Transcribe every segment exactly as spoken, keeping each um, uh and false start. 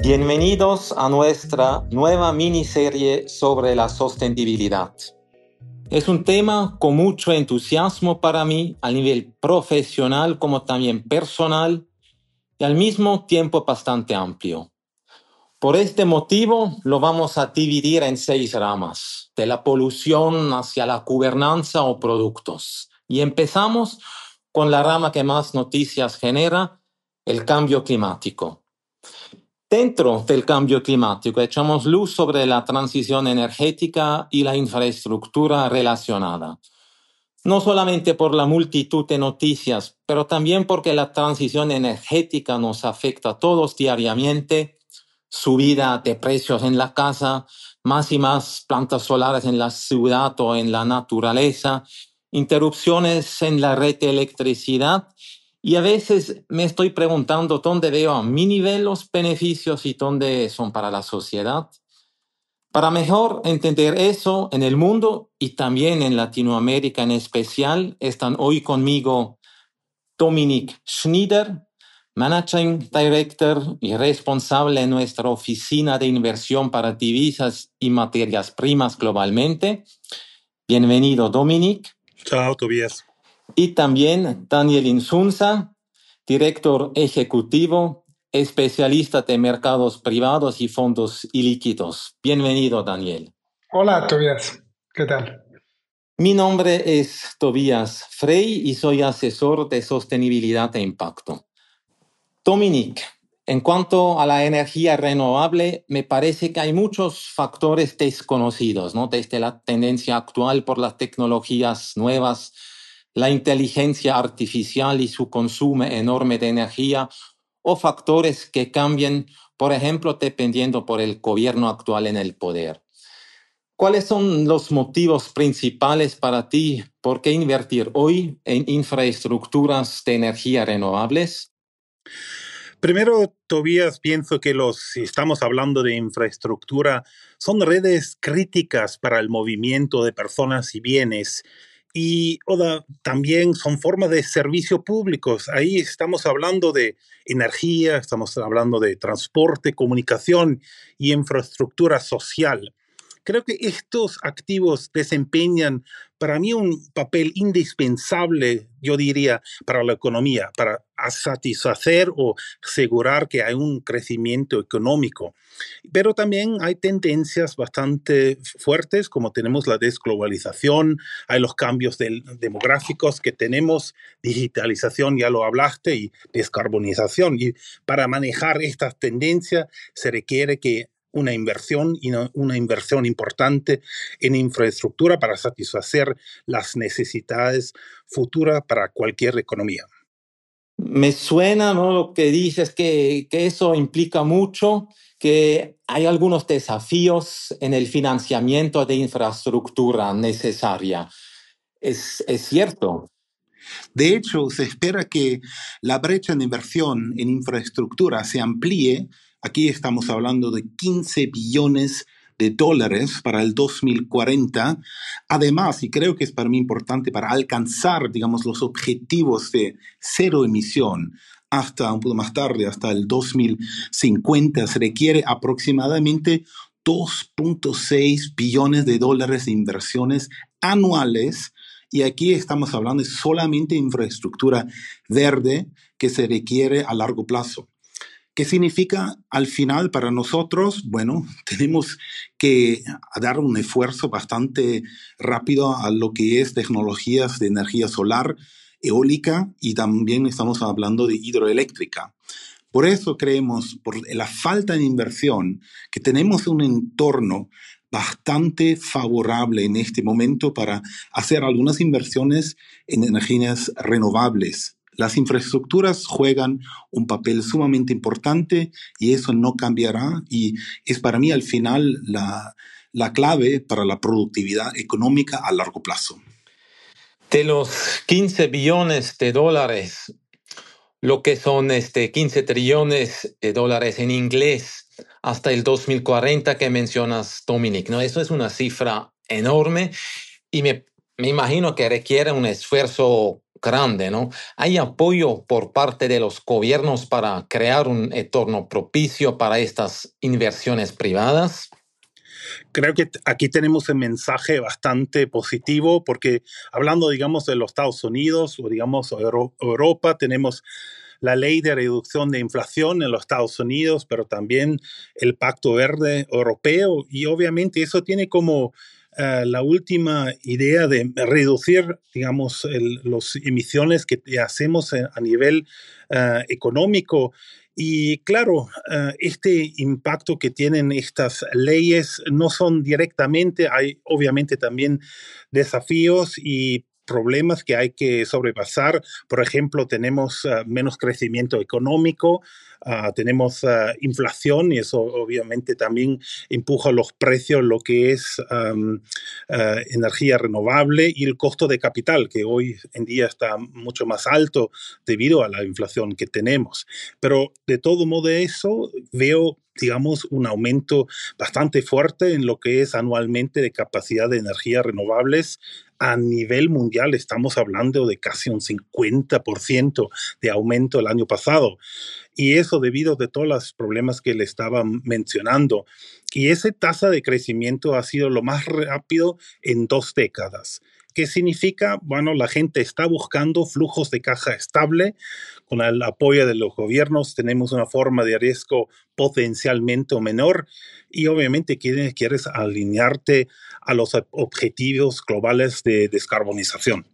Bienvenidos a nuestra nueva miniserie sobre la sostenibilidad. Es un tema con mucho entusiasmo para mí a nivel profesional como también personal y al mismo tiempo bastante amplio. Por este motivo lo vamos a dividir en seis ramas, de la polución hacia la gobernanza o productos. Y empezamos con la rama que más noticias genera, el cambio climático. Dentro del cambio climático echamos luz sobre la transición energética y la infraestructura relacionada. No solamente por la multitud de noticias, pero también porque la transición energética nos afecta a todos diariamente. Subida de precios en la casa, más y más plantas solares en la ciudad o en la naturaleza, interrupciones en la red de electricidad. Y a veces me estoy preguntando dónde veo a mi nivel los beneficios y dónde son para la sociedad. Para mejor entender eso en el mundo y también en Latinoamérica en especial, están hoy conmigo Dominique Schneider, Managing Director y responsable en nuestra oficina de inversión para divisas y materias primas globalmente. Bienvenido, Dominique. Chao, Tobias. Y también Daniel Insunza, director ejecutivo, especialista de mercados privados y fondos ilíquidos. Bienvenido, Daniel. Hola, Tobias. ¿Qué tal? Mi nombre es Tobias Frey y soy asesor de sostenibilidad e impacto. Dominique, en cuanto a la energía renovable, me parece que hay muchos factores desconocidos, ¿no? Desde la tendencia actual por las tecnologías nuevas, la inteligencia artificial y su consumo enorme de energía, o factores que cambian, por ejemplo, dependiendo por el gobierno actual en el poder. ¿Cuáles son los motivos principales para ti? ¿Por qué invertir hoy en infraestructuras de energía renovables? Primero, Tobías, pienso que los, si estamos hablando de infraestructura, son redes críticas para el movimiento de personas y bienes. Y oda, también son formas de servicio públicos. Ahí estamos hablando de energía, estamos hablando de transporte, comunicación y infraestructura social. Creo que estos activos desempeñan para mí un papel indispensable, yo diría, para la economía, para satisfacer o asegurar que hay un crecimiento económico. Pero también hay tendencias bastante fuertes, como tenemos la desglobalización, hay los cambios del, demográficos que tenemos, digitalización, ya lo hablaste, y descarbonización. Y para manejar estas tendencias se requiere que una inversión y una inversión importante en infraestructura para satisfacer las necesidades futuras para cualquier economía. Me suena, ¿no? Lo que dices, que, que eso implica mucho, que hay algunos desafíos en el financiamiento de infraestructura necesaria. ¿Es, es cierto? De hecho, se espera que la brecha de inversión en infraestructura se amplíe. Aquí estamos hablando de quince billones de dólares para el dos mil cuarenta. Además, y creo que es para mí importante, para alcanzar, digamos, los objetivos de cero emisión hasta un poco más tarde, hasta el dos mil cincuenta, se requiere aproximadamente dos punto seis billones de dólares de inversiones anuales. Y aquí estamos hablando de solamente infraestructura verde que se requiere a largo plazo. ¿Qué significa al final para nosotros? Bueno, tenemos que dar un esfuerzo bastante rápido a lo que es tecnologías de energía solar, eólica, y también estamos hablando de hidroeléctrica. Por eso creemos, por la falta de inversión, que tenemos un entorno bastante favorable en este momento para hacer algunas inversiones en energías renovables. Las infraestructuras juegan un papel sumamente importante y eso no cambiará, y es para mí al final la, la clave para la productividad económica a largo plazo. De los quince billones de dólares, lo que son este quince trillones de dólares en inglés hasta el dos mil cuarenta que mencionas, Dominique, ¿no? Eso es una cifra enorme y me, me imagino que requiere un esfuerzo grande, ¿no? ¿Hay apoyo por parte de los gobiernos para crear un entorno propicio para estas inversiones privadas? Creo que aquí tenemos un mensaje bastante positivo porque hablando, digamos, de los Estados Unidos o, digamos, Euro Europa, tenemos la ley de reducción de inflación en los Estados Unidos, pero también el Pacto Verde Europeo y obviamente eso tiene como uh, la última idea de reducir, digamos, las emisiones que hacemos a nivel uh, económico. Y claro, uh, este impacto que tienen estas leyes no son directamente, hay obviamente también desafíos y problemas que hay que sobrepasar. Por ejemplo, tenemos uh, menos crecimiento económico, uh, tenemos uh, inflación y eso obviamente también empuja los precios, lo que es um, uh, energía renovable y el costo de capital, que hoy en día está mucho más alto debido a la inflación que tenemos. Pero de todo modo eso veo, digamos, un aumento bastante fuerte en lo que es anualmente de capacidad de energías renovables. A nivel mundial estamos hablando de casi un cincuenta por ciento de aumento el año pasado. Y eso debido a todos los problemas que le estaba mencionando. Y esa tasa de crecimiento ha sido lo más rápido en dos décadas. ¿Qué significa? Bueno, la gente está buscando flujos de caja estable. Con el apoyo de los gobiernos tenemos una forma de riesgo potencialmente menor y obviamente quieres, quieres alinearte a los objetivos globales de descarbonización.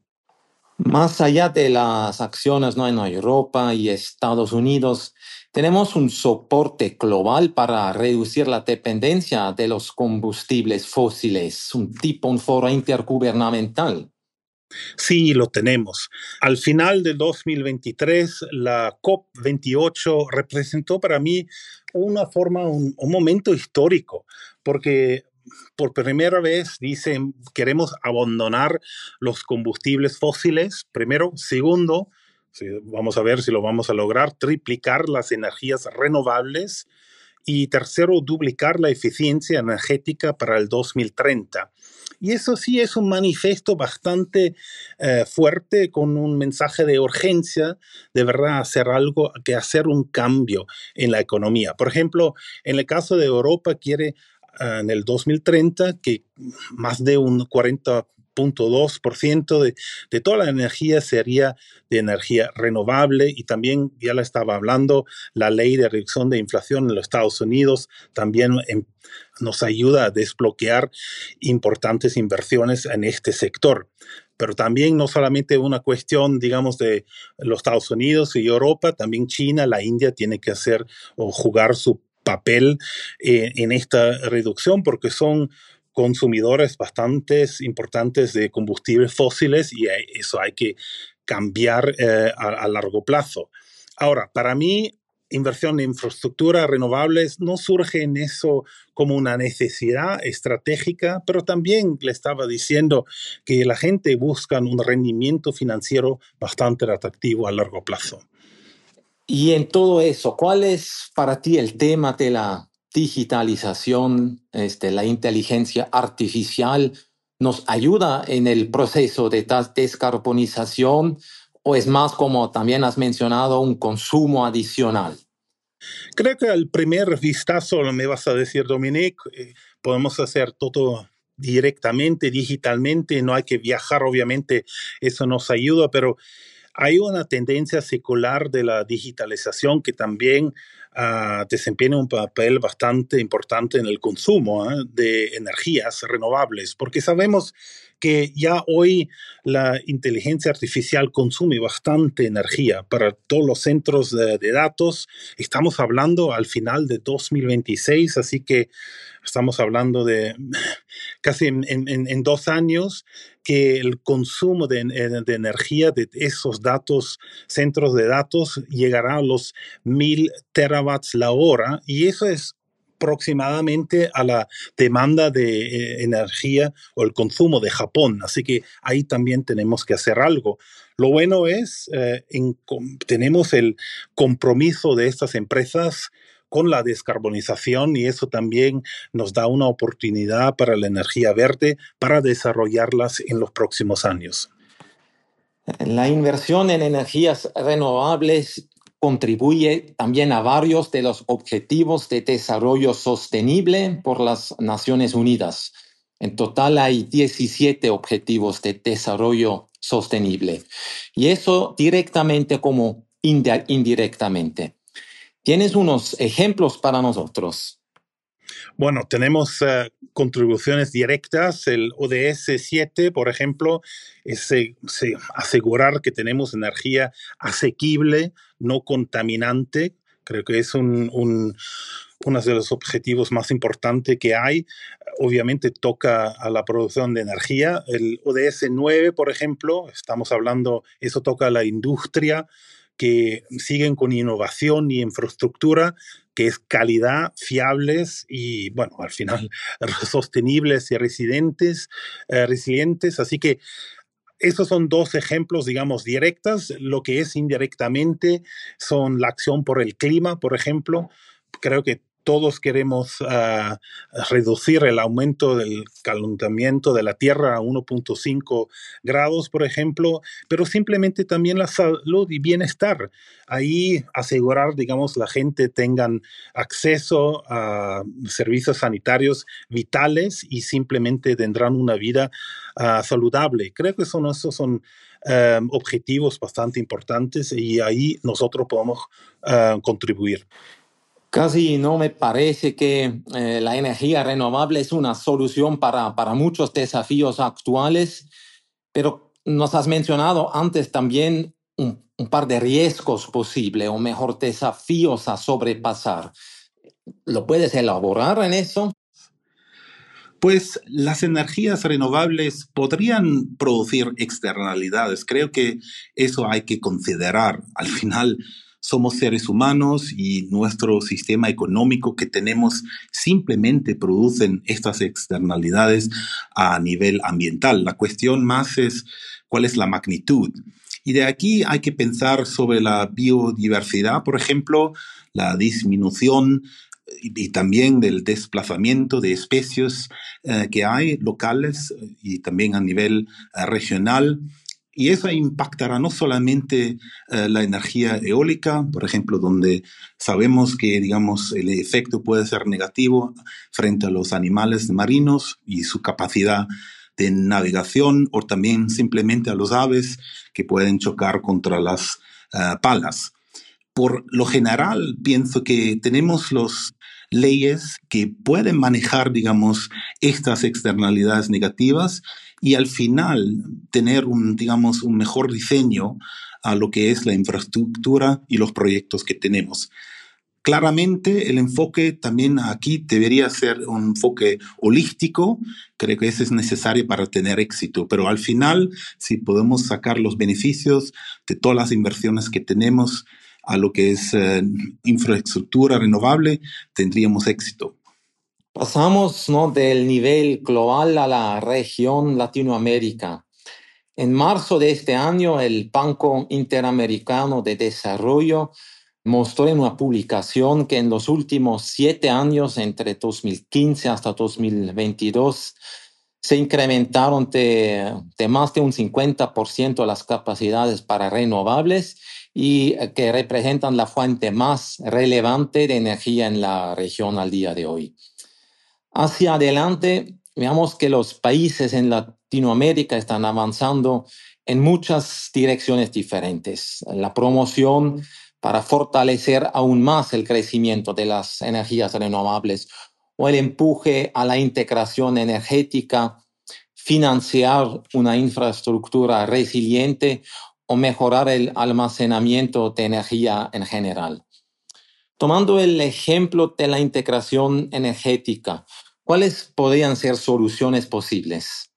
Más allá de las acciones, ¿no?, en Europa y Estados Unidos, tenemos un soporte global para reducir la dependencia de los combustibles fósiles, un tipo, un foro intergubernamental. Sí, lo tenemos. Al final del dos mil veintitrés, la COP veintiocho representó para mí una forma, un, un momento histórico, porque por primera vez dicen queremos abandonar los combustibles fósiles, primero. Segundo, vamos a ver si lo vamos a lograr, triplicar las energías renovables. Y tercero, duplicar la eficiencia energética para el dos mil treinta. Y eso sí es un manifiesto bastante eh, fuerte con un mensaje de urgencia, de verdad hacer algo, que hacer un cambio en la economía. Por ejemplo, en el caso de Europa quiere uh, en el dos mil treinta que más de un cuarenta punto dos por ciento de, de toda la energía sería de energía renovable y también, ya la estaba hablando, la ley de reducción de inflación en los Estados Unidos también en, nos ayuda a desbloquear importantes inversiones en este sector. Pero también no solamente una cuestión, digamos, de los Estados Unidos y Europa, también China, la India tiene que hacer o jugar su papel eh, en esta reducción porque son consumidores bastante importantes de combustibles fósiles y eso hay que cambiar eh, a, a largo plazo. Ahora, para mí, inversión en infraestructura renovables no surge en eso como una necesidad estratégica, pero también le estaba diciendo que la gente busca un rendimiento financiero bastante atractivo a largo plazo. Y en todo eso, ¿cuál es para ti el tema de la digitalización, este, la inteligencia artificial? ¿Nos ayuda en el proceso de descarbonización o es más, como también has mencionado, un consumo adicional? Creo que al primer vistazo, me vas a decir, Dominic, eh, podemos hacer todo directamente, digitalmente, no hay que viajar, obviamente, eso nos ayuda, pero hay una tendencia secular de la digitalización que también uh, desempeña un papel bastante importante en el consumo ¿eh? de energías renovables, porque sabemos que ya hoy la inteligencia artificial consume bastante energía para todos los centros de, de datos. Estamos hablando al final de dos mil veintiséis, así que estamos hablando de casi en, en, en dos años que el consumo de, de energía de esos datos, centros de datos, llegará a los mil terawatts la hora y eso es aproximadamente a la demanda de eh, energía o el consumo de Japón. Así que ahí también tenemos que hacer algo. Lo bueno es, eh, en, tenemos el compromiso de estas empresas con la descarbonización y eso también nos da una oportunidad para la energía verde para desarrollarlas en los próximos años. La inversión en energías renovables contribuye también a varios de los objetivos de desarrollo sostenible por las Naciones Unidas. En total hay diecisiete objetivos de desarrollo sostenible, y eso directamente como indirectamente. ¿Tienes unos ejemplos para nosotros? Bueno, tenemos uh, contribuciones directas. El O D S siete, por ejemplo, es eh, se, asegurar que tenemos energía asequible, no contaminante. Creo que es un, un, uno de los objetivos más importantes que hay. Obviamente toca a la producción de energía. El O D S nueve, por ejemplo, estamos hablando, eso toca a la industria, que siguen con innovación y infraestructura, que es calidad, fiables y, bueno, al final sostenibles y resilientes, eh, resilientes. Así que esos son dos ejemplos, digamos, directas. Lo que es indirectamente son la acción por el clima, por ejemplo. Creo que todos queremos uh, reducir el aumento del calentamiento de la Tierra a uno punto cinco grados, por ejemplo, pero simplemente también la salud y bienestar. Ahí asegurar, digamos, la gente tengan acceso a servicios sanitarios vitales y simplemente tendrán una vida uh, saludable. Creo que son, esos son um, objetivos bastante importantes y ahí nosotros podemos uh, contribuir. Casi no me parece que eh, la energía renovable es una solución para, para muchos desafíos actuales, pero nos has mencionado antes también un, un par de riesgos posibles, o mejor, desafíos a sobrepasar. ¿Lo puedes elaborar en eso? Pues las energías renovables podrían producir externalidades. Creo que eso hay que considerar. Al final somos seres humanos y nuestro sistema económico que tenemos simplemente producen estas externalidades a nivel ambiental. La cuestión más es cuál es la magnitud. Y de aquí hay que pensar sobre la biodiversidad, por ejemplo, la disminución y también del desplazamiento de especies eh, que hay locales y también a nivel eh, regional. Y eso impactará no solamente eh, la energía eólica, por ejemplo, donde sabemos que, digamos, el efecto puede ser negativo frente a los animales marinos y su capacidad de navegación, o también simplemente a los aves que pueden chocar contra las uh, palas. Por lo general, pienso que tenemos las leyes que pueden manejar, digamos, estas externalidades negativas y al final tener un, digamos, un mejor diseño a lo que es la infraestructura y los proyectos que tenemos. Claramente el enfoque también aquí debería ser un enfoque holístico. Creo que ese es necesario para tener éxito, pero al final, si podemos sacar los beneficios de todas las inversiones que tenemos a lo que es eh, infraestructura renovable, tendríamos éxito. Pasamos, ¿no?, del nivel global a la región Latinoamérica. En marzo de este año, el Banco Interamericano de Desarrollo mostró en una publicación que en los últimos siete años, entre dos mil quince hasta dos mil veintidós, se incrementaron de, de más de un cincuenta por ciento las capacidades para renovables, y que representan la fuente más relevante de energía en la región al día de hoy. Hacia adelante, veamos que los países en Latinoamérica están avanzando en muchas direcciones diferentes. La promoción para fortalecer aún más el crecimiento de las energías renovables, o el empuje a la integración energética, financiar una infraestructura resiliente o mejorar el almacenamiento de energía en general. Tomando el ejemplo de la integración energética, ¿cuáles podrían ser soluciones posibles?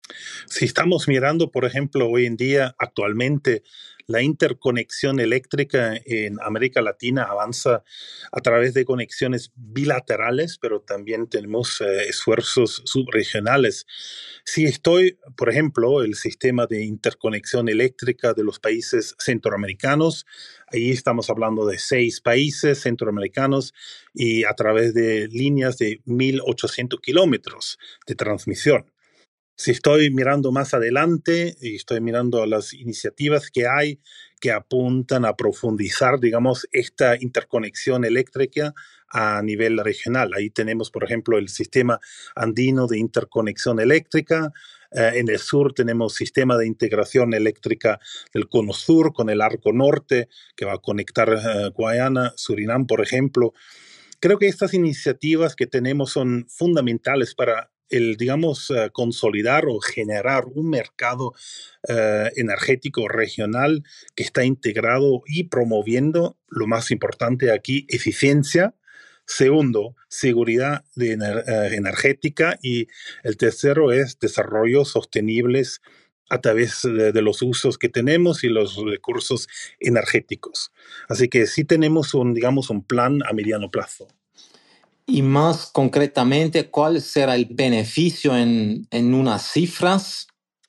Si estamos mirando, por ejemplo, hoy en día, actualmente, la interconexión eléctrica en América Latina avanza a través de conexiones bilaterales, pero también tenemos eh, esfuerzos subregionales. Si estoy, por ejemplo, el sistema de interconexión eléctrica de los países centroamericanos, ahí estamos hablando de seis países centroamericanos y a través de líneas de mil ochocientos kilómetros de transmisión. Si estoy mirando más adelante y estoy mirando las iniciativas que hay que apuntan a profundizar, digamos, esta interconexión eléctrica a nivel regional. Ahí tenemos, por ejemplo, el sistema andino de interconexión eléctrica. Eh, en el sur tenemos sistema de integración eléctrica del Cono Sur con el Arco Norte, que va a conectar eh, Guayana, Surinam, por ejemplo. Creo que estas iniciativas que tenemos son fundamentales para el, digamos, uh, consolidar o generar un mercado uh, energético regional que está integrado y promoviendo, lo más importante aquí, eficiencia. Segundo, seguridad de ener uh, energética. Y el tercero es desarrollos sostenibles a través de, de los usos que tenemos y los recursos energéticos. Así que sí tenemos un, digamos, un plan a mediano plazo. Y más concretamente, ¿cuál será el beneficio en, en unas cifras?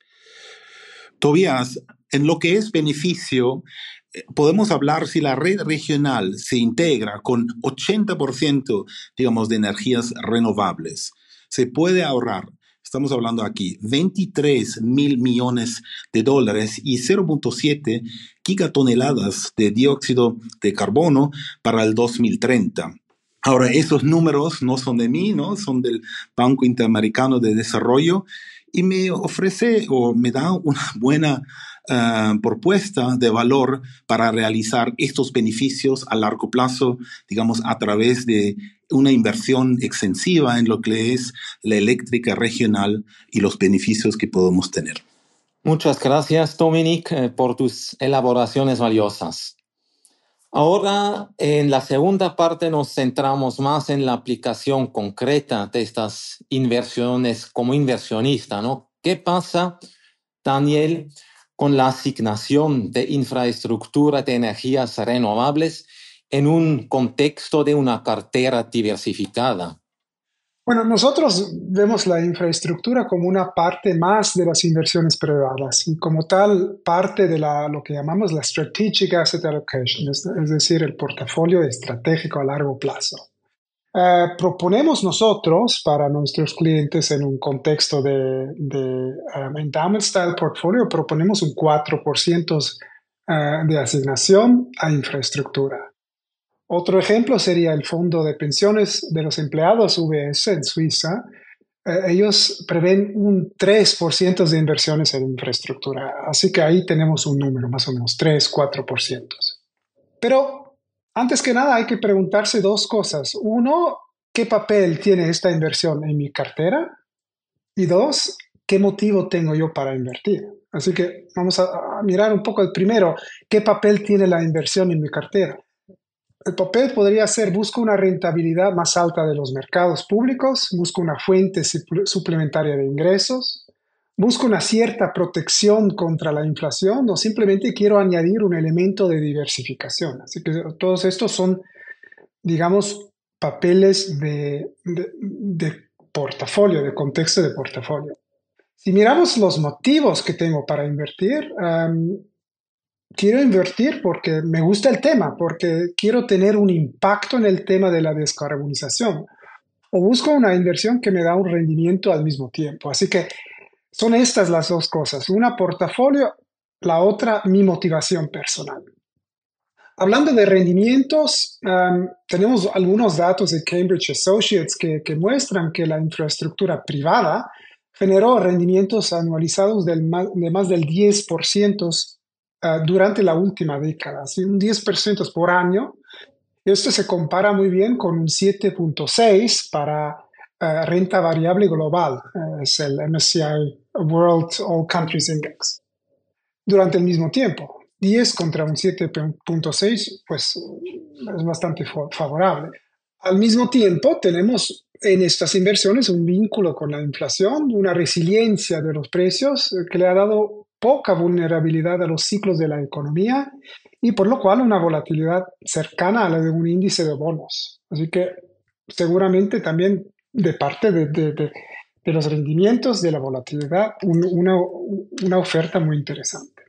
Tobías, en lo que es beneficio, podemos hablar si la red regional se integra con ochenta por ciento, digamos, de energías renovables. Se puede ahorrar, estamos hablando aquí, veintitrés mil millones de dólares y cero punto siete gigatoneladas de dióxido de carbono para el dos mil treinta. Ahora, esos números no son de mí, ¿no? Son del Banco Interamericano de Desarrollo y me ofrece o me da una buena uh, propuesta de valor para realizar estos beneficios a largo plazo, digamos, a través de una inversión extensiva en lo que es la eléctrica regional y los beneficios que podemos tener. Muchas gracias, Dominic, eh, por tus elaboraciones valiosas. Ahora, en la segunda parte nos centramos más en la aplicación concreta de estas inversiones como inversionista, ¿no? ¿Qué pasa, Daniel, con la asignación de infraestructura de energías renovables en un contexto de una cartera diversificada? Bueno, nosotros vemos la infraestructura como una parte más de las inversiones privadas y como tal parte de la, lo que llamamos la Strategic Asset Allocation, es, es decir, el portafolio estratégico a largo plazo. Uh, proponemos nosotros para nuestros clientes en un contexto de, de um, endowment style portfolio, proponemos un cuatro por ciento uh, de asignación a infraestructura. Otro ejemplo sería el Fondo de Pensiones de los Empleados V S en Suiza. Eh, ellos prevén un tres por ciento de inversiones en infraestructura. Así que ahí tenemos un número, más o menos, tres, cuatro por ciento. Pero antes que nada hay que preguntarse dos cosas. Uno, ¿qué papel tiene esta inversión en mi cartera? Y dos, ¿qué motivo tengo yo para invertir? Así que vamos a, a mirar un poco el primero. ¿Qué papel tiene la inversión en mi cartera? El papel podría ser, busco una rentabilidad más alta de los mercados públicos, busco una fuente suplementaria de ingresos, busco una cierta protección contra la inflación o simplemente quiero añadir un elemento de diversificación. Así que todos estos son, digamos, papeles de, de, de portafolio, de contexto de portafolio. Si miramos los motivos que tengo para invertir, um, quiero invertir porque me gusta el tema, porque quiero tener un impacto en el tema de la descarbonización. O busco una inversión que me da un rendimiento al mismo tiempo. Así que son estas las dos cosas. Una, portafolio, la otra, mi motivación personal. Hablando de rendimientos, um, tenemos algunos datos de Cambridge Associates que, que muestran que la infraestructura privada generó rendimientos anualizados del, de más del diez por ciento Uh, durante la última década, ¿sí? Un diez por ciento por año. Esto se compara muy bien con un siete punto seis para uh, renta variable global, uh, es el M S C I World All Countries Index. Durante el mismo tiempo, diez contra un siete punto seis, pues es bastante favorable. Al mismo tiempo, tenemos en estas inversiones un vínculo con la inflación, una resiliencia de los precios que le ha dado poca vulnerabilidad a los ciclos de la economía y por lo cual una volatilidad cercana a la de un índice de bonos. Así que seguramente también de parte de, de, de, de los rendimientos, de la volatilidad, un, una, una oferta muy interesante.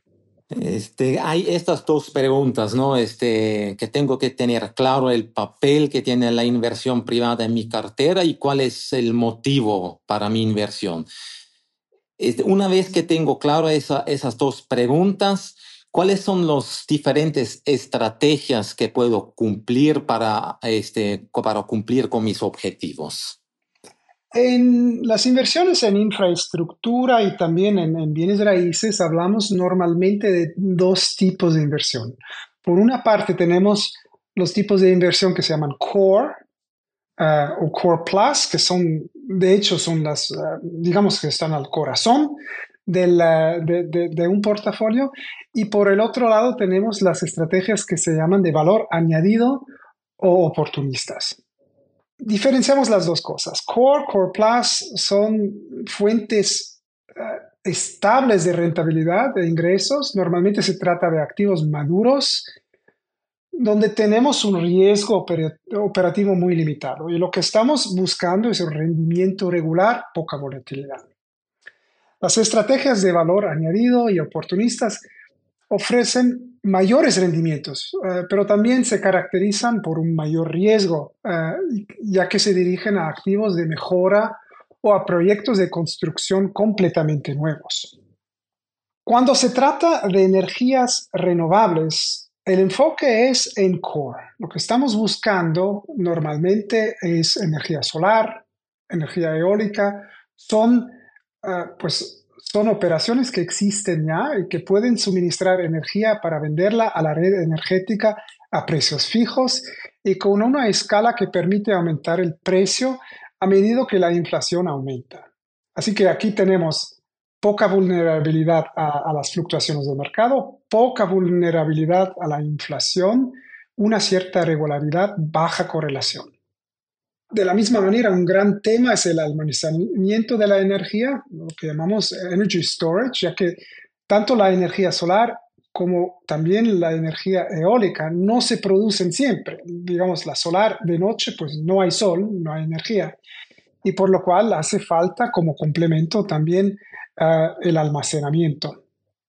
Este, hay estas dos preguntas, ¿no? Este, que tengo que tener claro el papel que tiene la inversión privada en mi cartera y cuál es el motivo para mi inversión. Este, una vez que tengo claro esa, esas dos preguntas, ¿cuáles son las diferentes estrategias que puedo cumplir para, este, para cumplir con mis objetivos? En las inversiones en infraestructura y también en, en bienes raíces hablamos normalmente de dos tipos de inversión. Por una parte tenemos los tipos de inversión que se llaman core uh, o core plus, que son, de hecho, son las, uh, digamos que están al corazón del, uh, de, de, de un portafolio. Y por el otro lado tenemos las estrategias que se llaman de valor añadido o oportunistas. Diferenciamos las dos cosas. Core, Core Plus son fuentes uh, estables de rentabilidad, de ingresos. Normalmente se trata de activos maduros, donde tenemos un riesgo oper operativo muy limitado. Y lo que estamos buscando es un rendimiento regular, poca volatilidad. Las estrategias de valor añadido y oportunistas ofrecen mayores rendimientos, uh, pero también se caracterizan por un mayor riesgo, uh, ya que se dirigen a activos de mejora o a proyectos de construcción completamente nuevos. Cuando se trata de energías renovables, el enfoque es en core. Lo que estamos buscando normalmente es energía solar, energía eólica, son uh, pues Son operaciones que existen ya y que pueden suministrar energía para venderla a la red energética a precios fijos y con una escala que permite aumentar el precio a medida que la inflación aumenta. Así que aquí tenemos poca vulnerabilidad a, a las fluctuaciones del mercado, poca vulnerabilidad a la inflación, una cierta regularidad, baja correlación. De la misma manera, un gran tema es el almacenamiento de la energía, lo que llamamos energy storage, ya que tanto la energía solar como también la energía eólica no se producen siempre. Digamos, la solar de noche, pues no hay sol, no hay energía, y por lo cual hace falta como complemento también uh, el almacenamiento.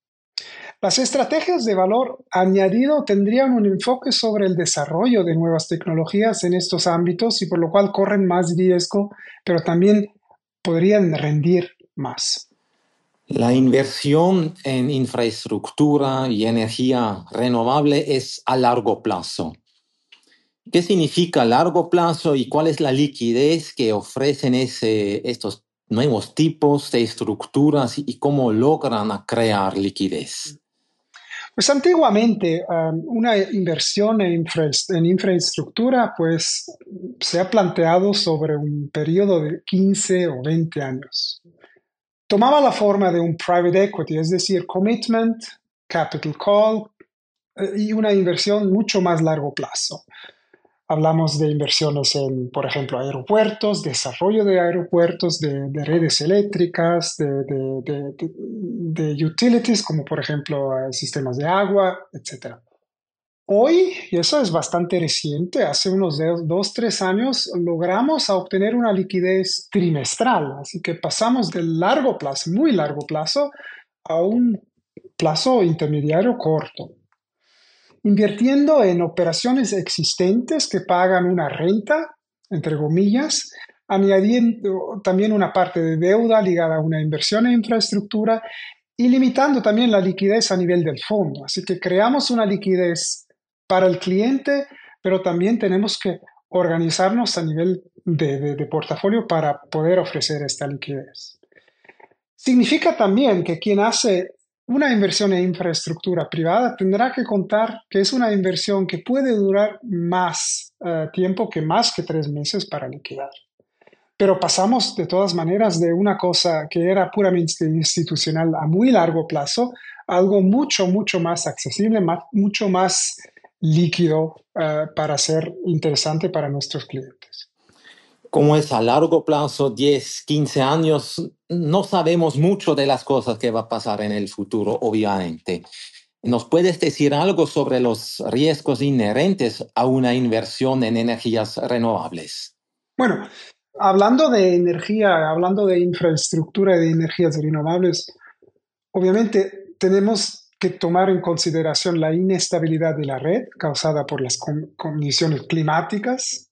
Las estrategias de valor añadido tendrían un enfoque sobre el desarrollo de nuevas tecnologías en estos ámbitos y por lo cual corren más riesgo, pero también podrían rendir más. La inversión en infraestructura y energía renovable es a largo plazo. ¿Qué significa largo plazo y cuál es la liquidez que ofrecen ese, estos nuevos tipos de estructuras y cómo logran crear liquidez? Pues antiguamente um, una inversión en, infra en infraestructura pues se ha planteado sobre un periodo de quince o veinte años. Tomaba la forma de un private equity, es decir, commitment, capital call eh, y una inversión mucho más largo plazo. Hablamos de inversiones en, por ejemplo, aeropuertos, desarrollo de aeropuertos, de, de redes eléctricas, de, de, de, de, de utilities, como por ejemplo sistemas de agua, etcétera. Hoy, y eso es bastante reciente, hace unos dos, tres años, logramos obtener una liquidez trimestral. Así que pasamos del largo plazo, muy largo plazo, a un plazo intermediario corto. Invirtiendo en operaciones existentes que pagan una renta, entre comillas, añadiendo también una parte de deuda ligada a una inversión en infraestructura y limitando también la liquidez a nivel del fondo. Así que creamos una liquidez para el cliente, pero también tenemos que organizarnos a nivel de, de, de portafolio para poder ofrecer esta liquidez. Significa también que quien hace una inversión en infraestructura privada tendrá que contar que es una inversión que puede durar más uh, tiempo que más que tres meses para liquidar. Pero pasamos de todas maneras de una cosa que era puramente institucional a muy largo plazo a algo mucho, mucho más accesible, más, mucho más líquido uh, para ser interesante para nuestros clientes. Como es a largo plazo, diez, quince años, no sabemos mucho de las cosas que va a pasar en el futuro, obviamente. ¿Nos puedes decir algo sobre los riesgos inherentes a una inversión en energías renovables? Bueno, hablando de energía, hablando de infraestructura de energías renovables, obviamente tenemos que tomar en consideración la inestabilidad de la red causada por las condiciones climáticas,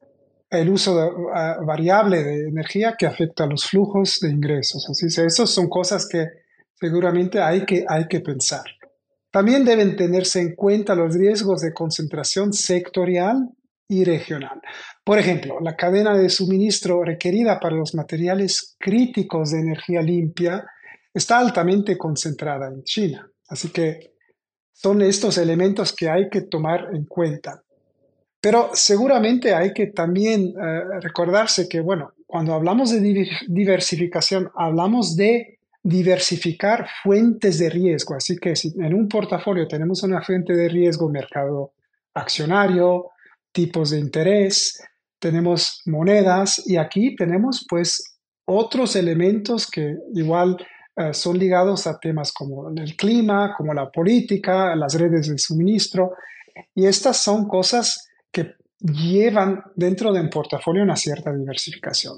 el uso de, uh, variable de energía que afecta a los flujos de ingresos. Así que esas son cosas que seguramente hay que, hay que pensar. También deben tenerse en cuenta los riesgos de concentración sectorial y regional. Por ejemplo, la cadena de suministro requerida para los materiales críticos de energía limpia está altamente concentrada en China. Así que son estos elementos que hay que tomar en cuenta. Pero seguramente hay que también uh, recordarse que, bueno, cuando hablamos de diversificación, hablamos de diversificar fuentes de riesgo. Así que si en un portafolio tenemos una fuente de riesgo, mercado accionario, tipos de interés, tenemos monedas y aquí tenemos pues otros elementos que igual uh, son ligados a temas como el clima, como la política, las redes de suministro. Y estas son cosas que llevan dentro de un portafolio una cierta diversificación.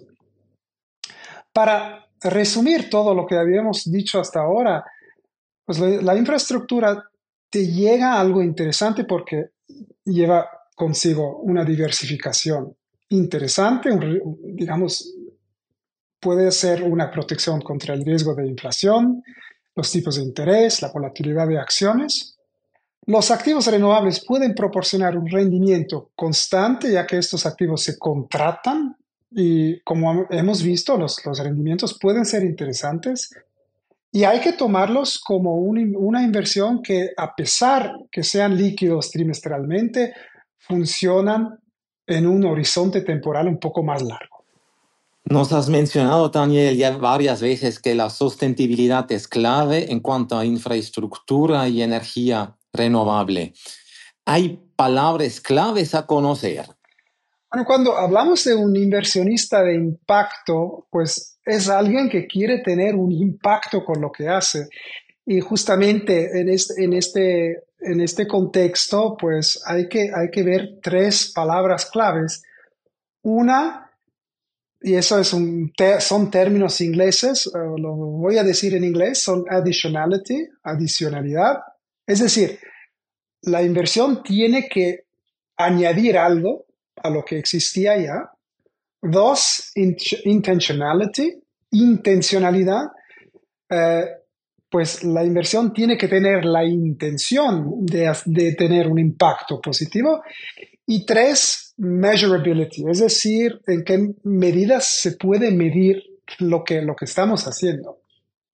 Para resumir todo lo que habíamos dicho hasta ahora, pues la, la infraestructura te llega a algo interesante porque lleva consigo una diversificación interesante, un, digamos, puede ser una protección contra el riesgo de inflación, los tipos de interés, la volatilidad de acciones. Los activos renovables pueden proporcionar un rendimiento constante, ya que estos activos se contratan y como hemos visto, los, los rendimientos pueden ser interesantes y hay que tomarlos como un, una inversión que, a pesar que sean líquidos trimestralmente, funcionan en un horizonte temporal un poco más largo. Nos has mencionado, Daniel, ya varias veces que la sostenibilidad es clave en cuanto a infraestructura y energía renovable. ¿Hay palabras claves a conocer? Bueno, cuando hablamos de un inversionista de impacto, pues es alguien que quiere tener un impacto con lo que hace. Y justamente en este, en este, en este contexto, pues hay que, hay que ver tres palabras claves. Una, y eso es un te, son términos ingleses, uh, lo voy a decir en inglés, son additionality, adicionalidad. Es decir, la inversión tiene que añadir algo a lo que existía ya. Dos, intentionality, intencionalidad. Eh, pues la inversión tiene que tener la intención de, de tener un impacto positivo. Y tres, measurability, es decir, en qué medidas se puede medir lo que, lo que estamos haciendo.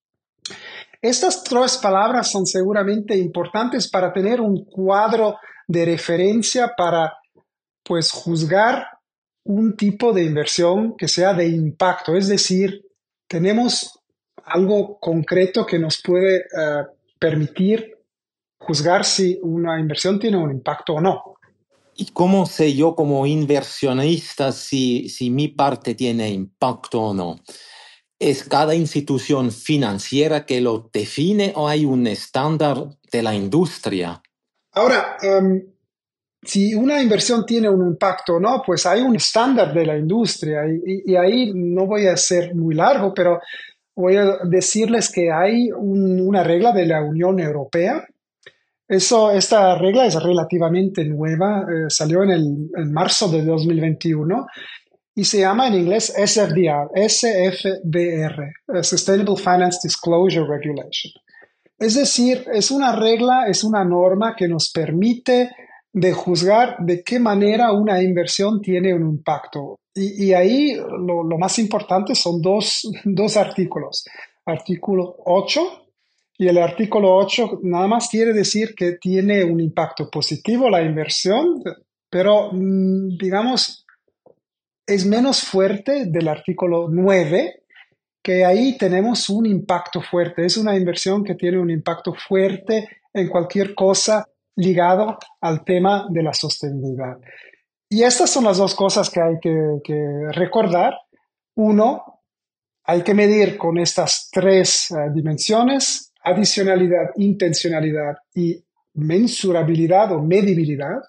Estas tres palabras son seguramente importantes para tener un cuadro de referencia para, pues, juzgar un tipo de inversión que sea de impacto. Es decir, tenemos algo concreto que nos puede uh, permitir juzgar si una inversión tiene un impacto o no. ¿Y cómo sé yo como inversionista si, si mi parte tiene impacto o no? ¿Es cada institución financiera que lo define o hay un estándar de la industria? Ahora, um, si una inversión tiene un impacto o no, pues hay un estándar de la industria y, y, y ahí no voy a ser muy largo, pero voy a decirles que hay un, una regla de la Unión Europea. Eso, esta regla es relativamente nueva, eh, salió en, el, en marzo de dos mil veintiuno y se llama en inglés S F D R, S F D R, Sustainable Finance Disclosure Regulation. Es decir, es una regla, es una norma que nos permite de juzgar de qué manera una inversión tiene un impacto. Y, y ahí lo, lo más importante son dos, dos artículos. Artículo ocho. Y el artículo ocho nada más quiere decir que tiene un impacto positivo la inversión, pero digamos es menos fuerte del artículo nueve, que ahí tenemos un impacto fuerte. Es una inversión que tiene un impacto fuerte en cualquier cosa ligado al tema de la sostenibilidad. Y estas son las dos cosas que hay que, que recordar. Uno, hay que medir con estas tres uh, dimensiones: adicionalidad, intencionalidad y mensurabilidad o medibilidad.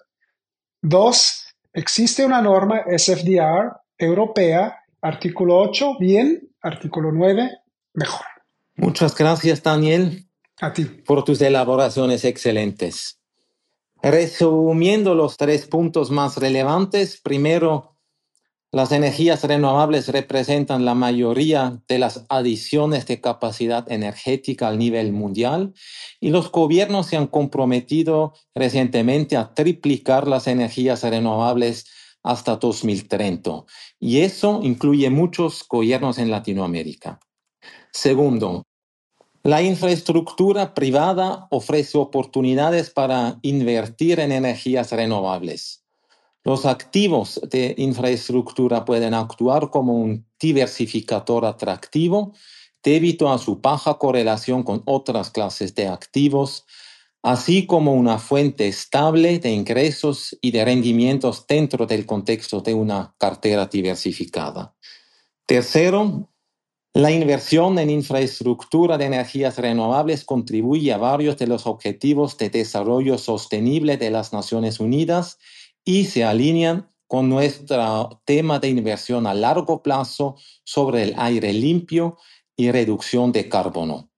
Dos, existe una norma S F D R europea, artículo ocho, bien, artículo nueve, mejor. Muchas gracias, Daniel, a ti, por tus elaboraciones excelentes. Resumiendo los tres puntos más relevantes, primero, Las energías renovables representan la mayoría de las adiciones de capacidad energética al nivel mundial y los gobiernos se han comprometido recientemente a triplicar las energías renovables hasta dos mil treinta. Y eso incluye muchos gobiernos en Latinoamérica. Segundo, la infraestructura privada ofrece oportunidades para invertir en energías renovables. Los activos de infraestructura pueden actuar como un diversificador atractivo debido a su baja correlación con otras clases de activos, así como una fuente estable de ingresos y de rendimientos dentro del contexto de una cartera diversificada. Tercero, la inversión en infraestructura de energías renovables contribuye a varios de los objetivos de desarrollo sostenible de las Naciones Unidas y se alinean con nuestro tema de inversión a largo plazo sobre el aire limpio y reducción de carbono.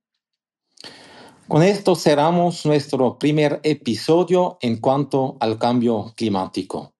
Con esto cerramos nuestro primer episodio en cuanto al cambio climático.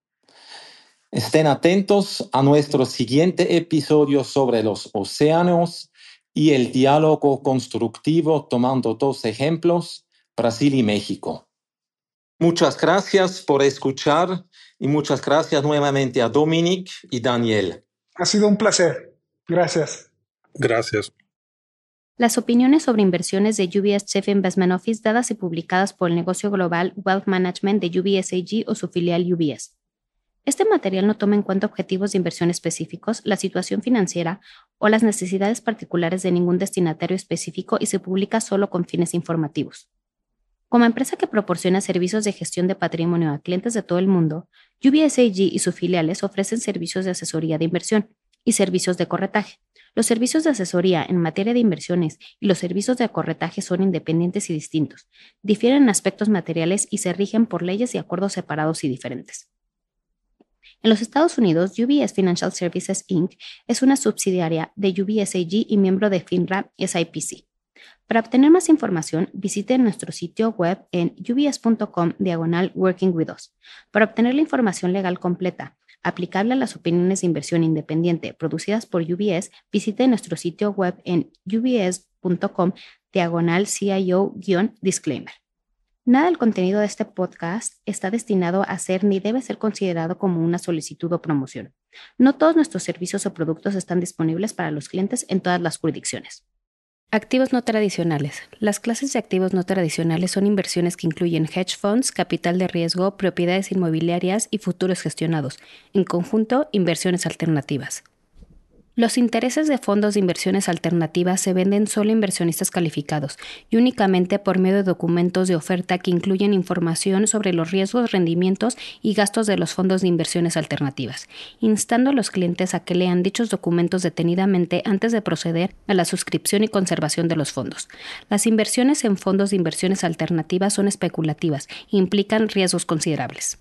Estén atentos a nuestro siguiente episodio sobre los océanos y el diálogo constructivo tomando dos ejemplos, Brasil y México. Muchas gracias por escuchar y muchas gracias nuevamente a Dominic y Daniel. Ha sido un placer. Gracias. Gracias. Las opiniones sobre inversiones de U B S Chief Investment Office dadas y publicadas por el negocio global Wealth Management de U B S A G o su filial U B S. Este material no toma en cuenta objetivos de inversión específicos, la situación financiera o las necesidades particulares de ningún destinatario específico y se publica solo con fines informativos. Como empresa que proporciona servicios de gestión de patrimonio a clientes de todo el mundo, U B S A G y sus filiales ofrecen servicios de asesoría de inversión y servicios de corretaje. Los servicios de asesoría en materia de inversiones y los servicios de corretaje son independientes y distintos, difieren en aspectos materiales y se rigen por leyes y acuerdos separados y diferentes. En los Estados Unidos, U B S Financial Services incorporated es una subsidiaria de U B S A G y miembro de FINRA S I P C. Para obtener más información, visite nuestro sitio web en ubs.com diagonal Working with Us. Para obtener la información legal completa, aplicable a las opiniones de inversión independiente producidas por U B S, visite nuestro sitio web en ubs.com diagonal CIO-disclaimer. Nada del contenido de este podcast está destinado a ser ni debe ser considerado como una solicitud o promoción. No todos nuestros servicios o productos están disponibles para los clientes en todas las jurisdicciones. Activos no tradicionales. Las clases de activos no tradicionales son inversiones que incluyen hedge funds, capital de riesgo, propiedades inmobiliarias y futuros gestionados. En conjunto, inversiones alternativas. Los intereses de fondos de inversiones alternativas se venden solo a inversionistas calificados y únicamente por medio de documentos de oferta que incluyen información sobre los riesgos, rendimientos y gastos de los fondos de inversiones alternativas, instando a los clientes a que lean dichos documentos detenidamente antes de proceder a la suscripción y conservación de los fondos. Las inversiones en fondos de inversiones alternativas son especulativas e implican riesgos considerables.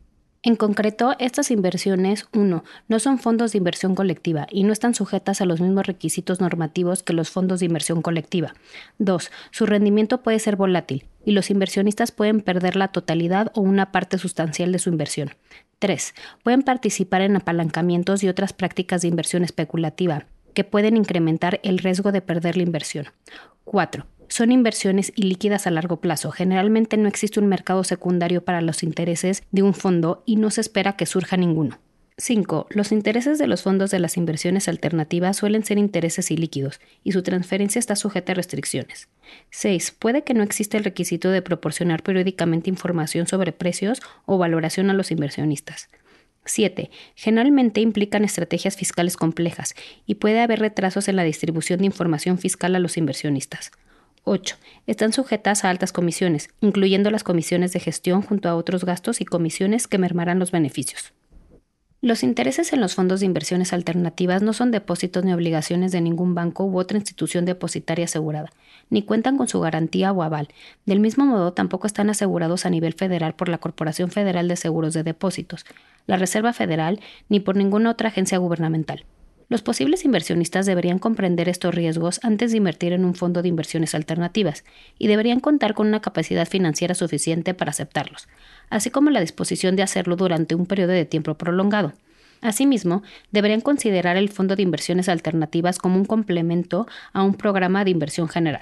En concreto, estas inversiones, uno, no son fondos de inversión colectiva y no están sujetas a los mismos requisitos normativos que los fondos de inversión colectiva. dos. Su rendimiento puede ser volátil y los inversionistas pueden perder la totalidad o una parte sustancial de su inversión. tres. Pueden participar en apalancamientos y otras prácticas de inversión especulativa que pueden incrementar el riesgo de perder la inversión. cuatro. Son inversiones ilíquidas a largo plazo. Generalmente no existe un mercado secundario para los intereses de un fondo y no se espera que surja ninguno. cinco. Los intereses de los fondos de las inversiones alternativas suelen ser intereses ilíquidos y su transferencia está sujeta a restricciones. seis. Puede que no exista el requisito de proporcionar periódicamente información sobre precios o valoración a los inversionistas. siete. Generalmente implican estrategias fiscales complejas y puede haber retrasos en la distribución de información fiscal a los inversionistas. ocho. Están sujetas a altas comisiones, incluyendo las comisiones de gestión junto a otros gastos y comisiones que mermarán los beneficios. Los intereses en los fondos de inversiones alternativas no son depósitos ni obligaciones de ningún banco u otra institución depositaria asegurada, ni cuentan con su garantía o aval. Del mismo modo, tampoco están asegurados a nivel federal por la Corporación Federal de Seguros de Depósitos, la Reserva Federal, ni por ninguna otra agencia gubernamental. Los posibles inversionistas deberían comprender estos riesgos antes de invertir en un fondo de inversiones alternativas y deberían contar con una capacidad financiera suficiente para aceptarlos, así como la disposición de hacerlo durante un periodo de tiempo prolongado. Asimismo, deberían considerar el fondo de inversiones alternativas como un complemento a un programa de inversión general.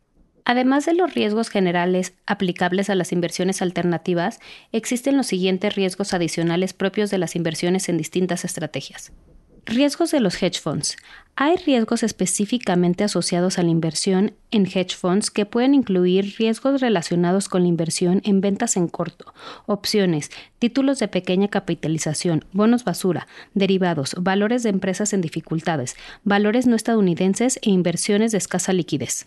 Además de los riesgos generales aplicables a las inversiones alternativas, existen los siguientes riesgos adicionales propios de las inversiones en distintas estrategias. Riesgos de los hedge funds. Hay riesgos específicamente asociados a la inversión en hedge funds que pueden incluir riesgos relacionados con la inversión en ventas en corto, opciones, títulos de pequeña capitalización, bonos basura, derivados, valores de empresas en dificultades, valores no estadounidenses e inversiones de escasa liquidez.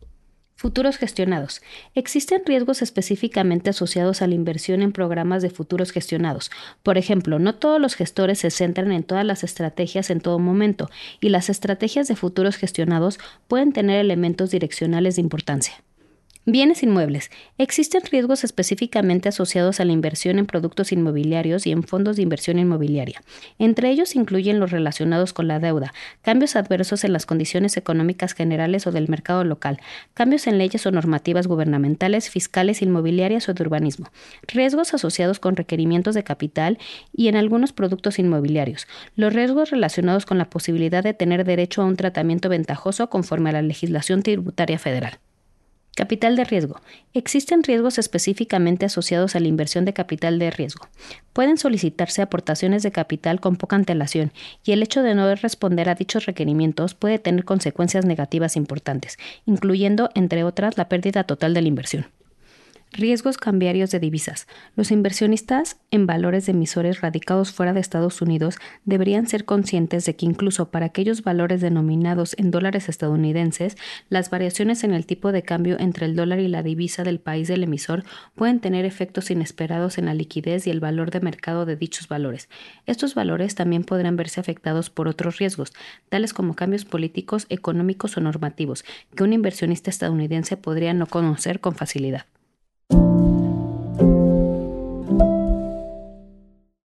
Futuros gestionados. Existen riesgos específicamente asociados a la inversión en programas de futuros gestionados. Por ejemplo, no todos los gestores se centran en todas las estrategias en todo momento, y las estrategias de futuros gestionados pueden tener elementos direccionales de importancia. Bienes inmuebles. Existen riesgos específicamente asociados a la inversión en productos inmobiliarios y en fondos de inversión inmobiliaria. Entre ellos incluyen los relacionados con la deuda, cambios adversos en las condiciones económicas generales o del mercado local, cambios en leyes o normativas gubernamentales, fiscales, inmobiliarias o de urbanismo, riesgos asociados con requerimientos de capital y en algunos productos inmobiliarios, los riesgos relacionados con la posibilidad de tener derecho a un tratamiento ventajoso conforme a la legislación tributaria federal. Capital de riesgo. Existen riesgos específicamente asociados a la inversión de capital de riesgo. Pueden solicitarse aportaciones de capital con poca antelación, y el hecho de no responder a dichos requerimientos puede tener consecuencias negativas importantes, incluyendo, entre otras, la pérdida total de la inversión. Riesgos cambiarios de divisas. Los inversionistas en valores de emisores radicados fuera de Estados Unidos deberían ser conscientes de que incluso para aquellos valores denominados en dólares estadounidenses, las variaciones en el tipo de cambio entre el dólar y la divisa del país del emisor pueden tener efectos inesperados en la liquidez y el valor de mercado de dichos valores. Estos valores también podrán verse afectados por otros riesgos, tales como cambios políticos, económicos o normativos, que un inversionista estadounidense podría no conocer con facilidad.